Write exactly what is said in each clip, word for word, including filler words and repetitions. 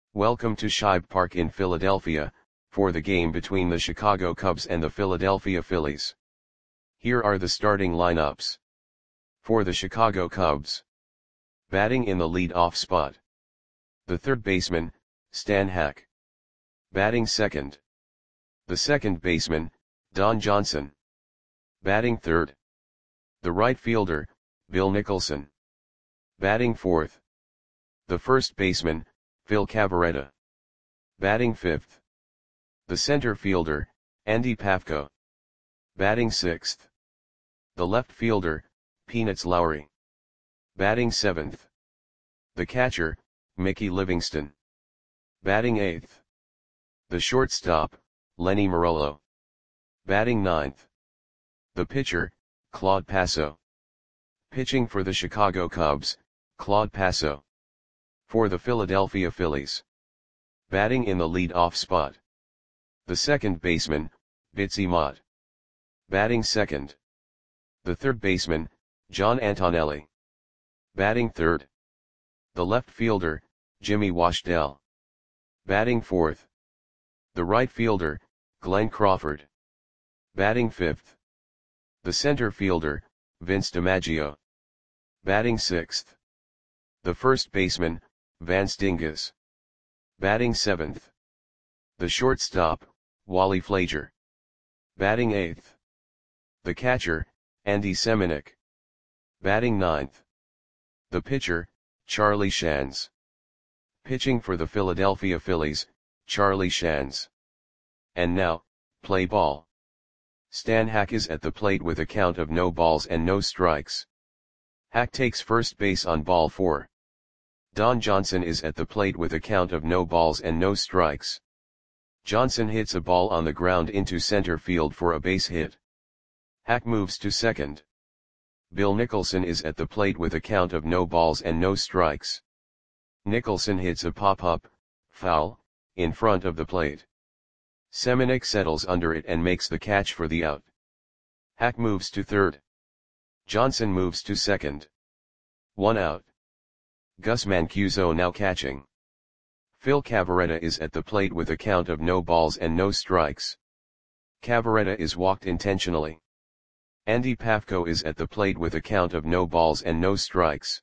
Welcome to Shibe Park in Philadelphia, for the game between the Chicago Cubs and the Philadelphia Phillies. Here are the starting lineups. For the Chicago Cubs. Batting in the lead-off spot. The third baseman, Stan Hack. Batting second. The second baseman, Don Johnson. Batting third. The right fielder, Bill Nicholson. Batting fourth. The first baseman, Phil Cavarretta. Batting fifth. The center fielder, Andy Pafko. Batting sixth. The left fielder, Peanuts Lowry. Batting seventh. The catcher, Mickey Livingston. Batting eighth. The shortstop, Lenny Marollo. Batting ninth. The pitcher, Claude Passo. Pitching for the Chicago Cubs, Claude Passo. For the Philadelphia Phillies. Batting in the lead-off spot. The second baseman, Bitsy Mott. Batting second. The third baseman, John Antonelli. Batting third. The left fielder, Jimmy Washdell. Batting fourth. The right fielder, Glenn Crawford. Batting fifth. The center fielder, Vince DiMaggio. Batting sixth. The first baseman, Vance Dingus. Batting seventh. The shortstop, Wally Flager. Batting eighth. The catcher, Andy Semenuk. Batting ninth. The pitcher, Charlie Shands. Pitching for the Philadelphia Phillies, Charlie Shands. And now, play ball. Stan Hack is at the plate with a count of no balls and no strikes. Hack takes first base on ball four. Don Johnson is at the plate with a count of no balls and no strikes. Johnson hits a ball on the ground into center field for a base hit. Hack moves to second. Bill Nicholson is at the plate with a count of no balls and no strikes. Nicholson hits a pop-up, foul, in front of the plate. Semenuk settles under it and makes the catch for the out. Hack moves to third. Johnson moves to second. One out. Gus Mancuso now catching. Phil Cavarretta is at the plate with a count of no balls and no strikes. Cavarretta is walked intentionally. Andy Pafko is at the plate with a count of no balls and no strikes.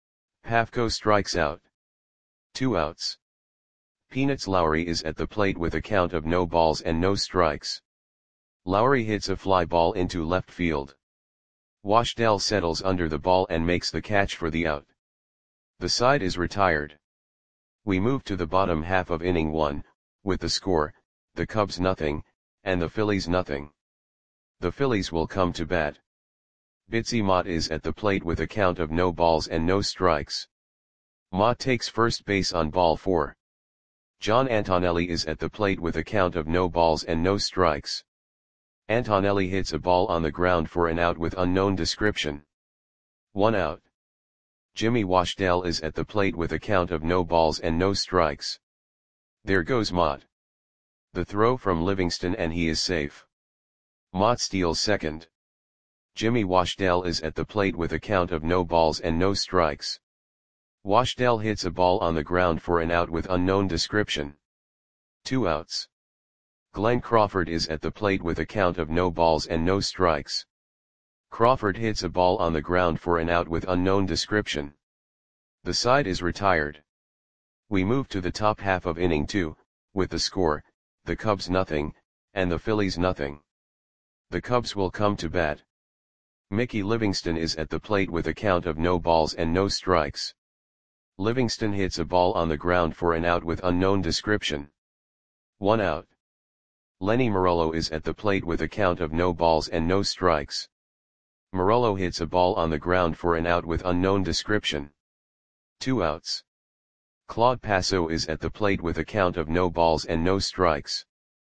Pafko strikes out. Two outs. Peanuts Lowry is at the plate with a count of no balls and no strikes. Lowry hits a fly ball into left field. Washdell settles under the ball and makes the catch for the out. The side is retired. We move to the bottom half of inning one, with the score, the Cubs nothing, and the Phillies nothing. The Phillies will come to bat. Bitsy Mott is at the plate with a count of no balls and no strikes. Mott takes first base on ball four. John Antonelli is at the plate with a count of no balls and no strikes. Antonelli hits a ball on the ground for an out with unknown description. One out. Jimmy Washdell is at the plate with a count of no balls and no strikes. There goes Mott. The throw from Livingston and he is safe. Mott steals second. Jimmy Washdell is at the plate with a count of no balls and no strikes. Washdell hits a ball on the ground for an out with unknown description. Two outs. Glenn Crawford is at the plate with a count of no balls and no strikes. Crawford hits a ball on the ground for an out with unknown description. The side is retired. We move to the top half of inning two, with the score, the Cubs nothing, and the Phillies nothing. The Cubs will come to bat. Mickey Livingston is at the plate with a count of no balls and no strikes. Livingston hits a ball on the ground for an out with unknown description. One out. Lenny Marollo is at the plate with a count of no balls and no strikes. Marollo hits a ball on the ground for an out with unknown description. Two outs. Claude Passo is at the plate with a count of no balls and no strikes.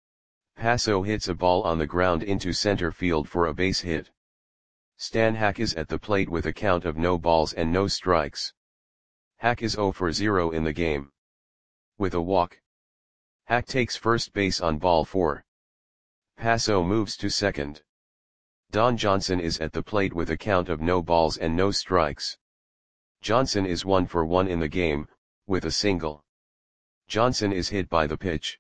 Passo hits a ball on the ground into center field for a base hit. Stan Hack is at the plate with a count of no balls and no strikes. Hack is zero for zero in the game. With a walk. Hack takes first base on ball four. Passo moves to second. Don Johnson is at the plate with a count of no balls and no strikes. Johnson is one for one in the game, with a single. Johnson is hit by the pitch.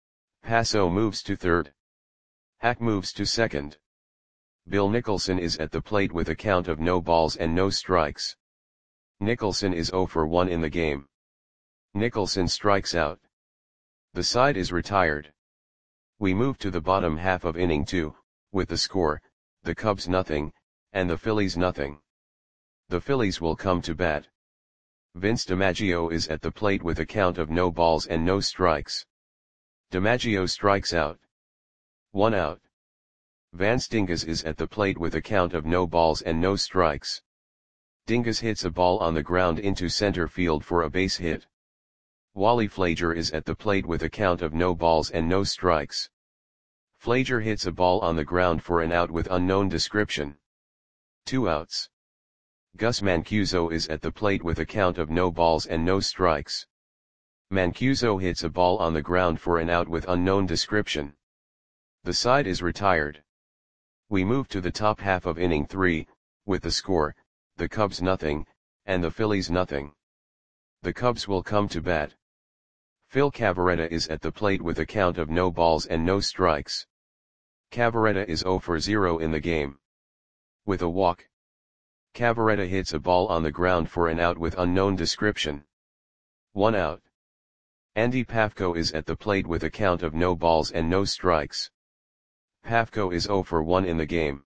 Passo moves to third. Hack moves to second. Bill Nicholson is at the plate with a count of no balls and no strikes. Nicholson is zero for one in the game. Nicholson strikes out. The side is retired. We move to the bottom half of inning two, with the score, the Cubs nothing, and the Phillies nothing. The Phillies will come to bat. Vince DiMaggio is at the plate with a count of no balls and no strikes. DiMaggio strikes out. One out. Vance Dingus is at the plate with a count of no balls and no strikes. Dingus hits a ball on the ground into center field for a base hit. Wally Flager is at the plate with a count of no balls and no strikes. Flager hits a ball on the ground for an out with unknown description. Two outs. Gus Mancuso is at the plate with a count of no balls and no strikes. Mancuso hits a ball on the ground for an out with unknown description. The side is retired. We move to the top half of inning three, with the score, the Cubs nothing, and the Phillies nothing. The Cubs will come to bat. Phil Cavarretta is at the plate with a count of no balls and no strikes. Cavarretta is zero for zero in the game. With a walk, Cavarretta hits a ball on the ground for an out with unknown description. One out. Andy Pafko is at the plate with a count of no balls and no strikes. Pafko is zero for one in the game.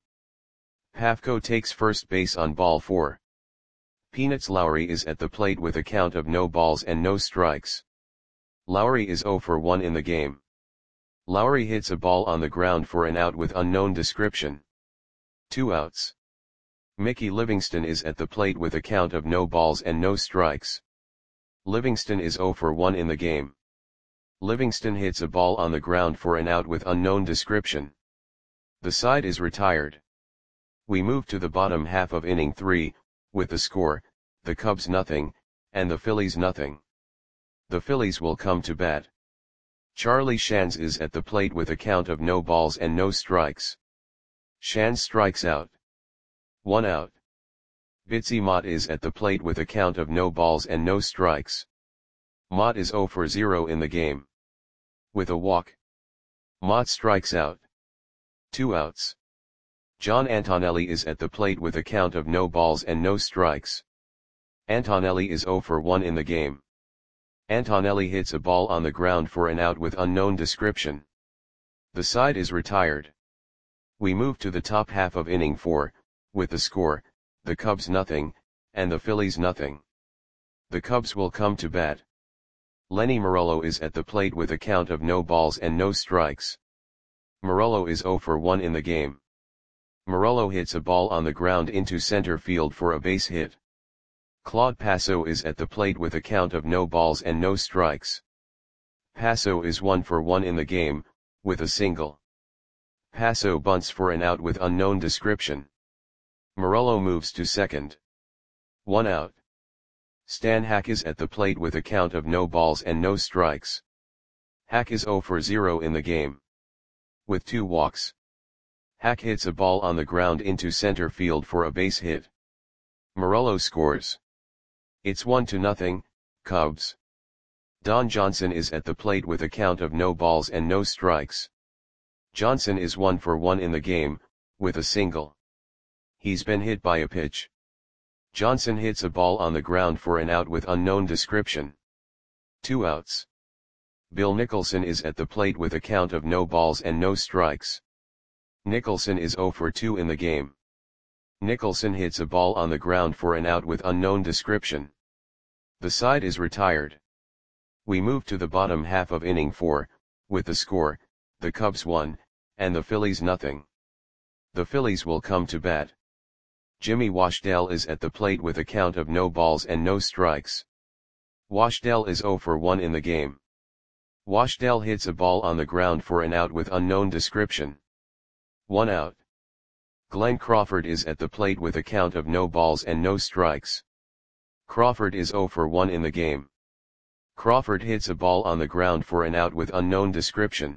Pafko takes first base on ball four. Peanuts Lowry is at the plate with a count of no balls and no strikes. Lowry is zero for one in the game. Lowry hits a ball on the ground for an out with unknown description. Two outs. Mickey Livingston is at the plate with a count of no balls and no strikes. Livingston is zero for one in the game. Livingston hits a ball on the ground for an out with unknown description. The side is retired. We move to the bottom half of inning three, with the score, the Cubs nothing, and the Phillies nothing. The Phillies will come to bat. Charlie Shands is at the plate with a count of no balls and no strikes. Shands strikes out. One out. Bitsy Mott is at the plate with a count of no balls and no strikes. Mott is zero for zero in the game. With a walk, Mott strikes out. Two outs. John Antonelli is at the plate with a count of no balls and no strikes. Antonelli is zero for one in the game. Antonelli hits a ball on the ground for an out with unknown description. The side is retired. We move to the top half of inning four, with the score, the Cubs nothing, and the Phillies nothing. The Cubs will come to bat. Lenny Morello is at the plate with a count of no balls and no strikes. Morello is zero for one in the game. Morello hits a ball on the ground into center field for a base hit. Claude Passo is at the plate with a count of no balls and no strikes. Passo is one for one in the game, with a single. Passo bunts for an out with unknown description. Morello moves to second. One out. Stan Hack is at the plate with a count of no balls and no strikes. Hack is zero for zero in the game. With two walks, Hack hits a ball on the ground into center field for a base hit. Morello scores. It's one to nothing, Cubs. Don Johnson is at the plate with a count of no balls and no strikes. Johnson is one for one in the game, with a single. He's been hit by a pitch. Johnson hits a ball on the ground for an out with unknown description. Two outs. Bill Nicholson is at the plate with a count of no balls and no strikes. Nicholson is zero for two in the game. Nicholson hits a ball on the ground for an out with unknown description. The side is retired. We move to the bottom half of inning four, with the score, the Cubs one, and the Phillies nothing. The Phillies will come to bat. Jimmy Washdale is at the plate with a count of no balls and no strikes. Washdale is zero for one in the game. Washdale hits a ball on the ground for an out with unknown description. One out. Glenn Crawford is at the plate with a count of no balls and no strikes. Crawford is zero for one in the game. Crawford hits a ball on the ground for an out with unknown description.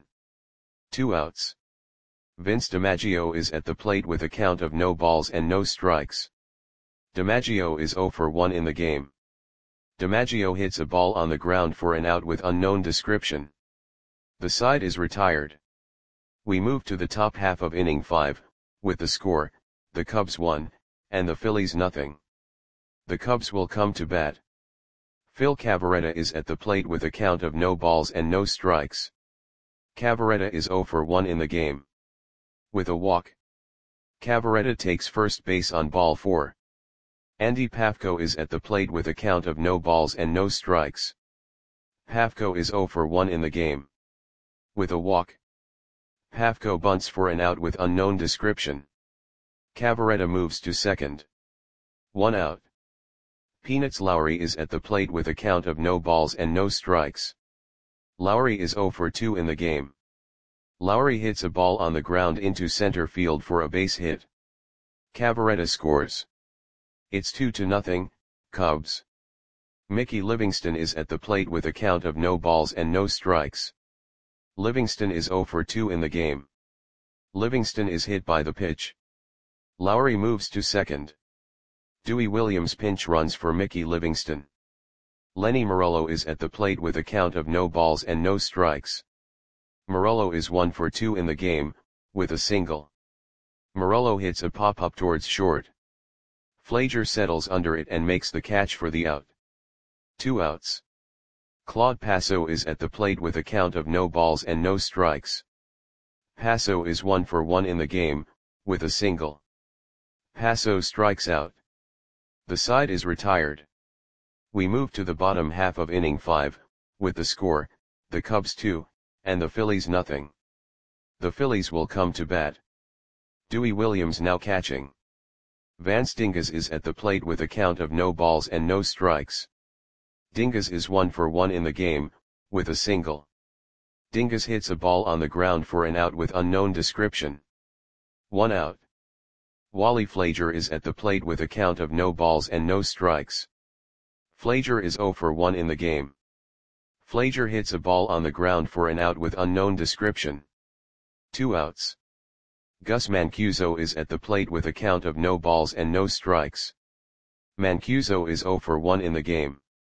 Two outs. Vince DiMaggio is at the plate with a count of no balls and no strikes. DiMaggio is zero for one in the game. DiMaggio hits a ball on the ground for an out with unknown description. The side is retired. We move to the top half of inning five, with the score, the Cubs one, and the Phillies nothing. The Cubs will come to bat. Phil Cavarretta is at the plate with a count of no balls and no strikes. Cavarretta is oh for one in the game. With a walk. Cavarretta takes first base on ball four. Andy Pafko is at the plate with a count of no balls and no strikes. Pafko is oh for one in the game. With a walk. Pafko bunts for an out with unknown description. Cavarretta moves to second. One out. Peanuts Lowry is at the plate with a count of no balls and no strikes. Lowry is oh for two in the game. Lowry hits a ball on the ground into center field for a base hit. Cavarretta scores. It's two to nothing, Cubs. Mickey Livingston is at the plate with a count of no balls and no strikes. Livingston is oh for two in the game. Livingston is hit by the pitch. Lowry moves to second. Dewey Williams pinch runs for Mickey Livingston. Lenny Morello is at the plate with a count of no balls and no strikes. Morello is one for two in the game, with a single. Morello hits a pop-up towards short. Flager settles under it and makes the catch for the out. Two outs. Claude Passo is at the plate with a count of no balls and no strikes. Passo is one for one in the game, with a single. Passo strikes out. The side is retired. We move to the bottom half of inning five, with the score, the Cubs two, and the Phillies nothing. The Phillies will come to bat. Dewey Williams now catching. Vance Dingas is at the plate with a count of no balls and no strikes. Dingas is one for one in the game, with a single. Dingas hits a ball on the ground for an out with unknown description. One out. Wally Flager is at the plate with a count of no balls and no strikes. Flager is oh for one in the game. Flager hits a ball on the ground for an out with unknown description. Two outs. Gus Mancuso is at the plate with a count of no balls and no strikes. Mancuso is oh for one in the game.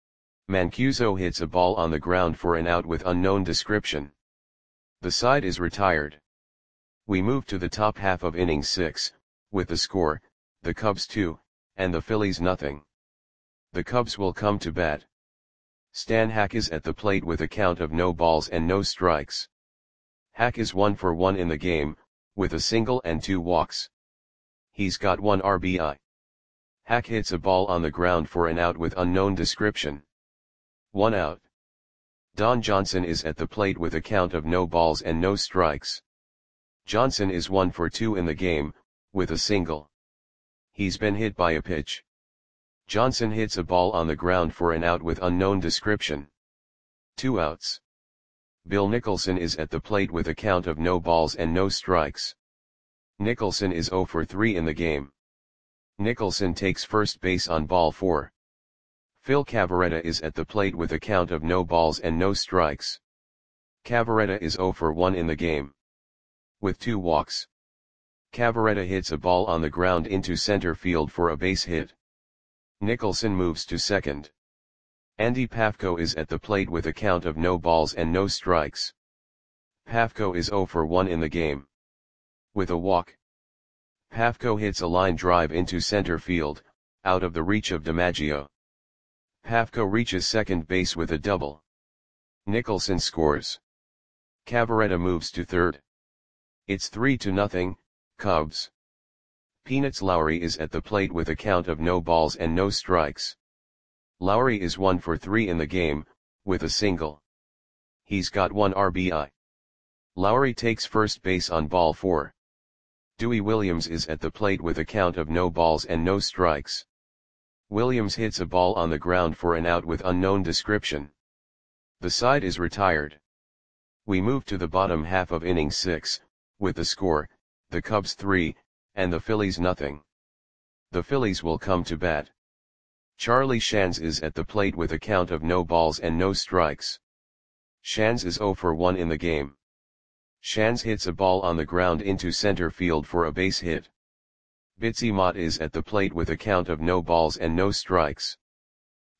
Mancuso hits a ball on the ground for an out with unknown description. The side is retired. We move to the top half of inning six, with the score, the Cubs two, and the Phillies nothing. The Cubs will come to bat. Stan Hack is at the plate with a count of no balls and no strikes. Hack is one for one in the game, with a single and two walks. He's got one R B I. Hack hits a ball on the ground for an out with unknown description. One out. Don Johnson is at the plate with a count of no balls and no strikes. Johnson is one for two in the game, with a single. He's been hit by a pitch. Johnson hits a ball on the ground for an out with unknown description. Two outs. Bill Nicholson is at the plate with a count of no balls and no strikes. Nicholson is oh for three in the game. Nicholson takes first base on ball four. Phil Cavarretta is at the plate with a count of no balls and no strikes. Cavarretta is oh for one in the game. With two walks. Cavarretta hits a ball on the ground into center field for a base hit. Nicholson moves to second. Andy Pafko is at the plate with a count of no balls and no strikes. Pafko is oh for one in the game. With a walk. Pafko hits a line drive into center field, out of the reach of DiMaggio. Pafko reaches second base with a double. Nicholson scores. Cavarretta moves to third. It's three to nothing, Cubs. Peanuts Lowry is at the plate with a count of no balls and no strikes. Lowry is one for three in the game, with a single. He's got one R B I. Lowry takes first base on ball four. Dewey Williams is at the plate with a count of no balls and no strikes. Williams hits a ball on the ground for an out with unknown description. The side is retired. We move to the bottom half of inning six, with the score, the Cubs three, and the Phillies nothing. The Phillies will come to bat. Charlie Shands is at the plate with a count of no balls and no strikes. Shands is oh for one in the game. Shands hits a ball on the ground into center field for a base hit. Bitsy Mott is at the plate with a count of no balls and no strikes.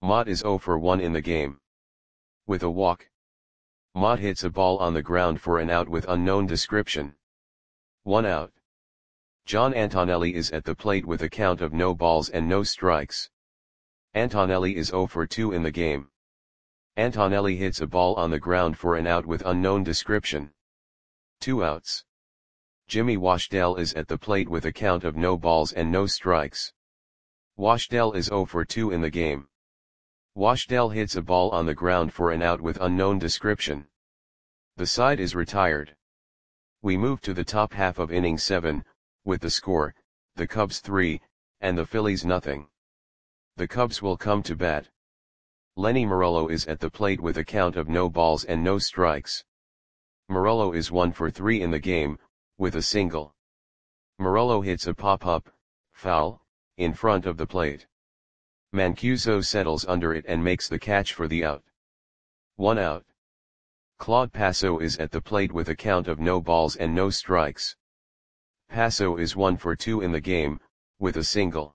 Mott is zero for one in the game. With a walk, Mott hits a ball on the ground for an out with unknown description. One out. John Antonelli is at the plate with a count of no balls and no strikes. Antonelli is zero for two in the game. Antonelli hits a ball on the ground for an out with unknown description. Two outs. Jimmy Washdell is at the plate with a count of no balls and no strikes. Washdell is zero for two in the game. Washdell hits a ball on the ground for an out with unknown description. The side is retired. We move to the top half of inning seven, with the score, the Cubs three, and the Phillies nothing. The Cubs will come to bat. Lenny Morello is at the plate with a count of no balls and no strikes. Morello is one for three in the game, with a single. Morello hits a pop-up, foul, in front of the plate. Mancuso settles under it and makes the catch for the out. One out. Claude Passo is at the plate with a count of no balls and no strikes. Passo is one for two in the game, with a single.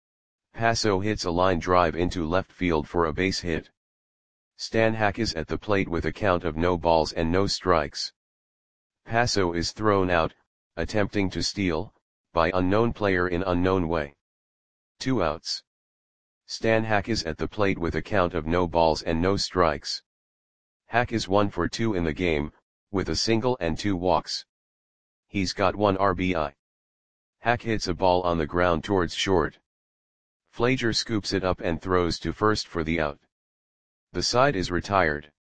Passo hits a line drive into left field for a base hit. Stan Hack is at the plate with a count of no balls and no strikes. Passo is thrown out, attempting to steal, by unknown player in unknown way. Two outs. Stan Hack is at the plate with a count of no balls and no strikes. Hack is one for two in the game, with a single and two walks. He's got one R B I. Hack hits a ball on the ground towards short. Flager scoops it up and throws to first for the out. The side is retired.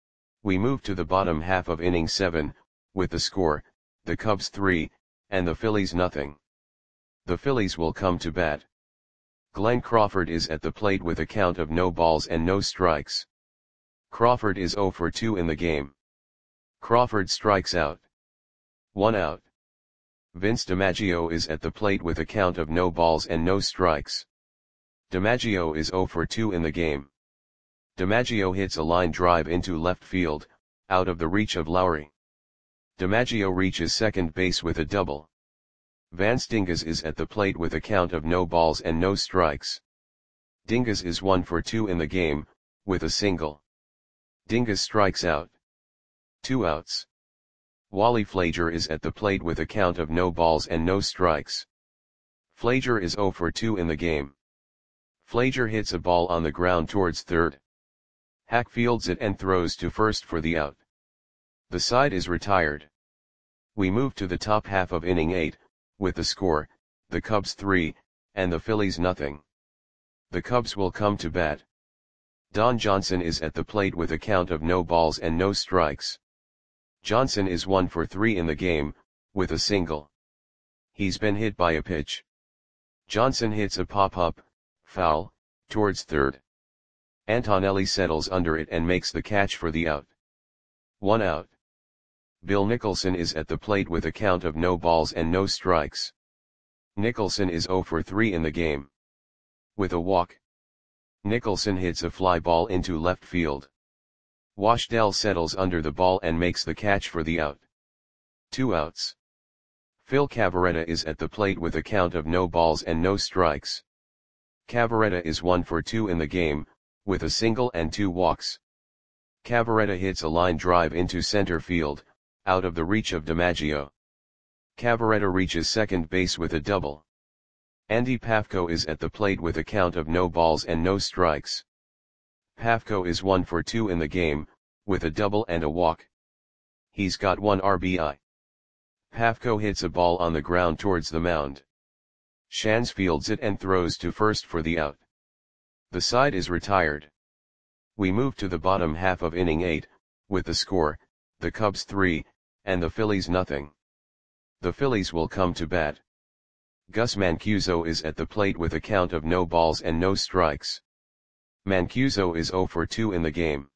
We move to the bottom half of inning seven, with the score, the Cubs three, and the Phillies nothing. The Phillies will come to bat. Glenn Crawford is at the plate with a count of no balls and no strikes. Crawford is zero for two in the game. Crawford strikes out. One out. Vince DiMaggio is at the plate with a count of no balls and no strikes. DiMaggio is zero for two in the game. DiMaggio hits a line drive into left field, out of the reach of Lowry. DiMaggio reaches second base with a double. Vance Dingas is at the plate with a count of no balls and no strikes. Dingas is one for two in the game, with a single. Dingas strikes out. Two outs. Wally Flager is at the plate with a count of no balls and no strikes. Flager is zero for two in the game. Flager hits a ball on the ground towards third. Hack fields it and throws to first for the out. The side is retired. We move to the top half of inning eight, with the score, the Cubs three, and the Phillies nothing. The Cubs will come to bat. Don Johnson is at the plate with a count of no balls and no strikes. Johnson is one for three in the game, with a single. He's been hit by a pitch. Johnson hits a pop-up, foul, towards third. Antonelli settles under it and makes the catch for the out. One out. Bill Nicholson is at the plate with a count of no balls and no strikes. Nicholson is zero for three in the game. With a walk, Nicholson hits a fly ball into left field. Washdell settles under the ball and makes the catch for the out. Two outs. Phil Cavarretta is at the plate with a count of no balls and no strikes. Cavarretta is one for two in the game, with a single and two walks. Cavarretta hits a line drive into center field, out of the reach of DiMaggio. Cavarretta reaches second base with a double. Andy Pafko is at the plate with a count of no balls and no strikes. Pafko is one for two in the game, with a double and a walk. He's got one R B I. Pafko hits a ball on the ground towards the mound. Shands fields it and throws to first for the out. The side is retired. We move to the bottom half of inning eight, with the score, the Cubs three, and the Phillies nothing. The Phillies will come to bat. Gus Mancuso is at the plate with a count of no balls and no strikes. Mancuso is zero for two in the game.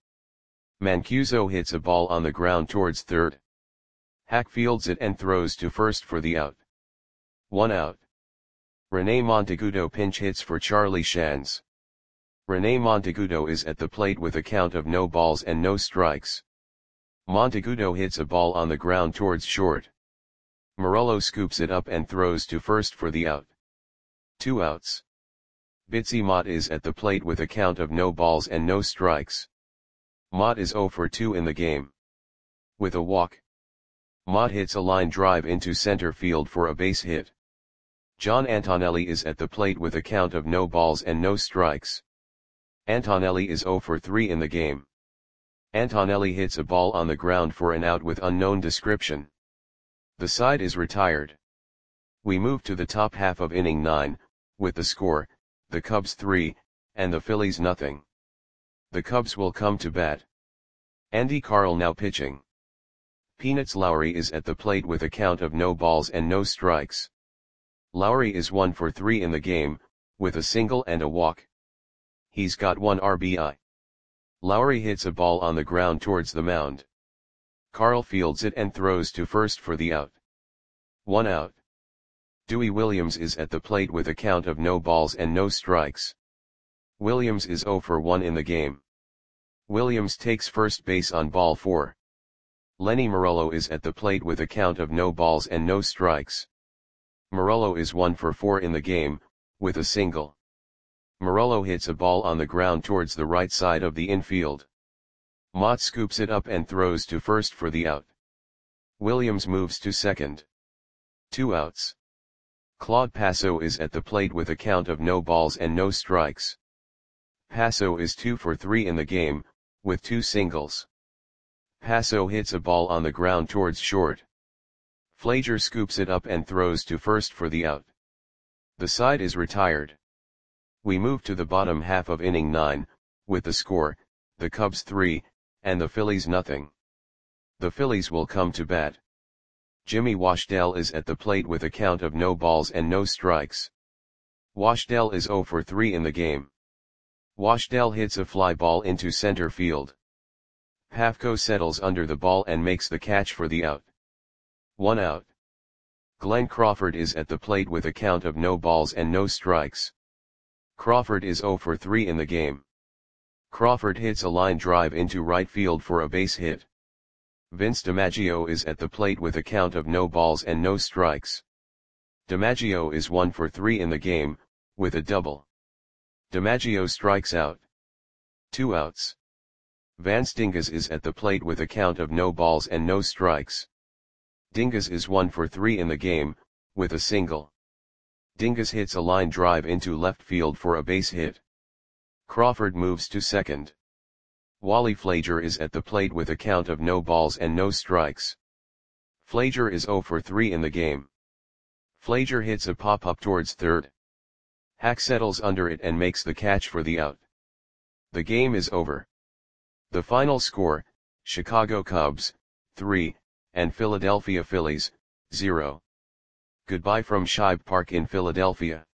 Mancuso hits a ball on the ground towards third. Hack fields it and throws to first for the out. One out. Rene Monteagudo pinch hits for Charlie Shands. Rene Monteagudo is at the plate with a count of no balls and no strikes. Monteagudo hits a ball on the ground towards short. Morello scoops it up and throws to first for the out. Two outs. Bitsy Mott is at the plate with a count of no balls and no strikes. Mott is zero for two in the game. With a walk, Mott hits a line drive into center field for a base hit. John Antonelli is at the plate with a count of no balls and no strikes. Antonelli is zero for three in the game. Antonelli hits a ball on the ground for an out with unknown description. The side is retired. We move to the top half of inning nine, with the score, the Cubs three, and the Phillies nothing. The Cubs will come to bat. Andy Carl now pitching. Peanuts Lowry is at the plate with a count of no balls and no strikes. Lowry is one for three in the game, with a single and a walk. He's got one R B I. Lowry hits a ball on the ground towards the mound. Carl fields it and throws to first for the out. One out. Dewey Williams is at the plate with a count of no balls and no strikes. Williams is zero for one in the game. Williams takes first base on ball four. Lenny Morello is at the plate with a count of no balls and no strikes. Morello is one for four in the game, with a single. Morello hits a ball on the ground towards the right side of the infield. Mott scoops it up and throws to first for the out. Williams moves to second. Two outs. Claude Passo is at the plate with a count of no balls and no strikes. Passo is two for three in the game, with two singles. Passo hits a ball on the ground towards short. Flager scoops it up and throws to first for the out. The side is retired. We move to the bottom half of inning nine, with the score, the Cubs three, and the Phillies nothing. The Phillies will come to bat. Jimmy Washdell is at the plate with a count of no balls and no strikes. Washdell is zero for three in the game. Washdell hits a fly ball into center field. Pafko settles under the ball and makes the catch for the out. One out. Glenn Crawford is at the plate with a count of no balls and no strikes. Crawford is zero for three in the game. Crawford hits a line drive into right field for a base hit. Vince DiMaggio is at the plate with a count of no balls and no strikes. DiMaggio is one for three in the game, with a double. DiMaggio strikes out. Two outs. Vance Dingus is at the plate with a count of no balls and no strikes. Dingus is one for three in the game, with a single. Dingus hits a line drive into left field for a base hit. Crawford moves to second. Wally Flager is at the plate with a count of no balls and no strikes. Flager is zero for three in the game. Flager hits a pop-up towards third. Hack settles under it and makes the catch for the out. The game is over. The final score, Chicago Cubs, three, and Philadelphia Phillies, zero. Goodbye from Shibe Park in Philadelphia.